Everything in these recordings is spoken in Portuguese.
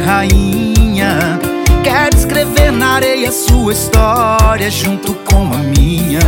rainha. Quero escrever na areia sua história junto com a minha.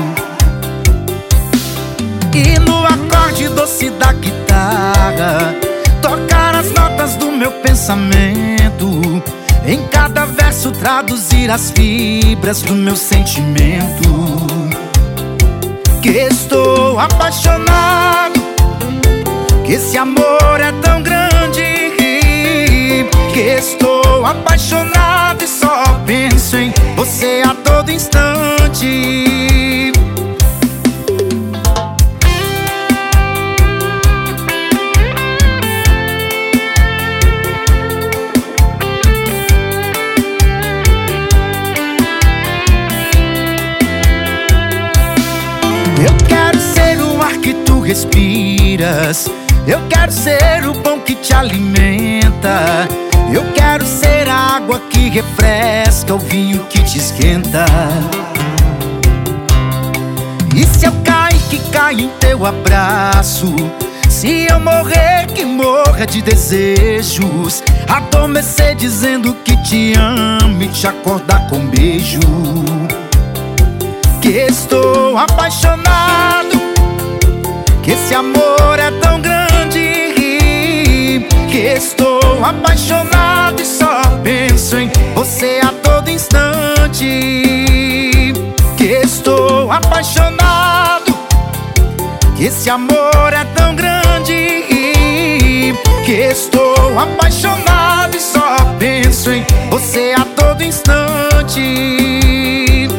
E no acorde doce da guitarra tocar as notas do meu pensamento. Em cada verso traduzir as fibras do meu sentimento. Que estou apaixonado, que esse amor é tão grande. Que estou apaixonado e só penso em você a todo instante. Eu quero ser o ar que tu respiras. Eu quero ser o pão que te alimenta. Eu quero ser a água que refresca, o vinho que te esquenta. E se eu cair, que caia em teu abraço. Se eu morrer, que morra de desejos. Adormecer dizendo que te amo e te acordar com beijo. Que estou apaixonado, que esse amor é tão grande. Que estou apaixonado e só penso em você a todo instante. Que estou apaixonado, que esse amor é tão grande. Que estou apaixonado e só penso em você a todo instante.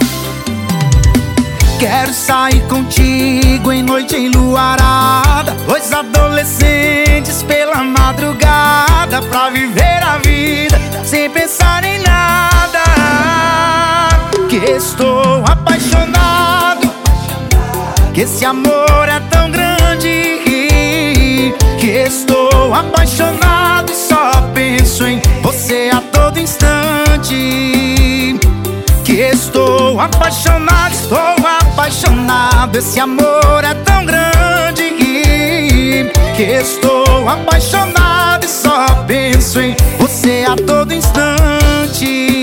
Quero sair contigo em noite enluarada, dois adolescentes pela madrugada, pra viver a vida sem pensar em nada. Que estou apaixonado, que esse amor é tão grande. Que estou apaixonado e só penso em você a todo instante. Que estou apaixonado, esse amor é tão grande. Que estou apaixonado e só penso em você a todo instante.